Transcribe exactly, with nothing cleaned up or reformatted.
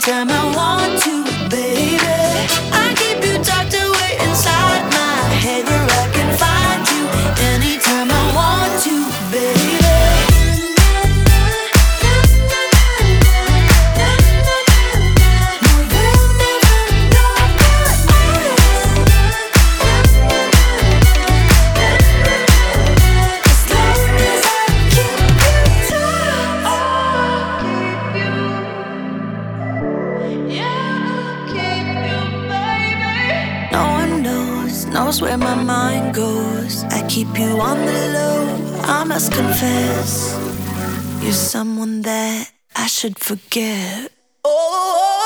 anytime I want to, baby. I keep you tucked away inside my head where I can find you anytime I want to, baby. Knows where my mind goes. I keep you on the low. I must confess, you're someone that I should forget. Oh.